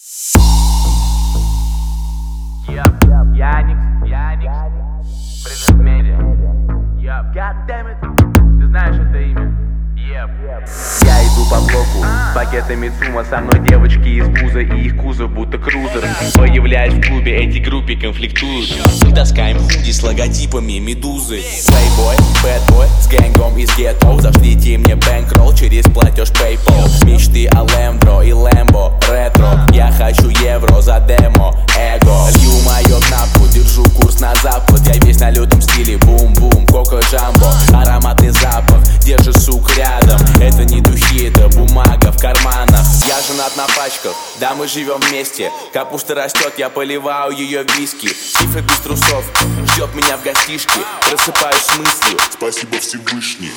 Яникс, Привет Медиа. God damn it. Ты знаешь это имя? Я иду по блоку с пакетами ЦУМа. Со мной девочки из вуза и их кузов будто крузер. Появляюсь в клубе, эти группы конфликтуют. Мы таскаем худи с логотипами медузы. Playboy, bad boy, с гэнгом из гетто. Зашлите мне бэнкролл через платеж PayPal. Мечты о Лэмбро и Лэмбо, ретро. Я хочу евро за демо, эго. Лью мое напу, держу курс на запад. Я весь на лютом стиле, бум-бум, кока джамбо. Ароматный запах, держи сук рядом. Это не духи, это бумага в карманах. Я женат на пачках, да мы живем вместе. Капуста растет, я поливаю ее виски. Цифра без трусов, ждет меня в гостишке. Просыпаюсь с мыслью: спасибо Всевышний.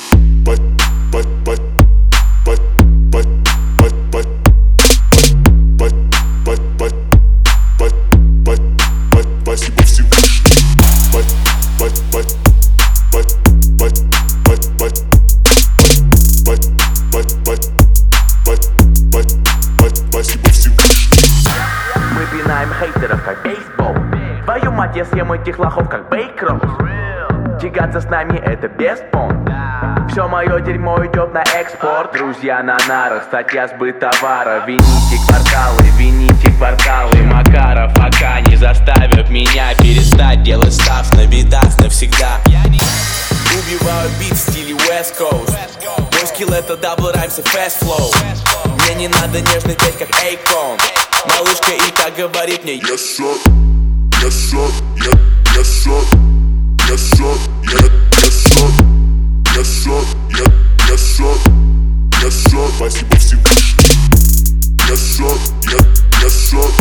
Спасибо Всевышний. Спасибо Всевышний. Мы пинаем хейтеров как бейсбол. Твою мать, я съем этих лохов как бейкролл. Тягаться с нами это беспон. Все мое дерьмо идет на экспорт. Друзья на нарах, статья сбыт товара. Вините кварталы. Макаров, пока не заставят меня перестать делать ставь на бедах навсегда. убиваю бит в стиле West Coast. Мой скилл это double rhymes и fast flow. Мне не надо нежно петь как Akon. Малышка и как говорит мне Yes sir, yes sir, yes sir, yes sir, yes sir, yes sir, yes sir, yes sir. Спасибо Всевышний. Yes sir, yes sir.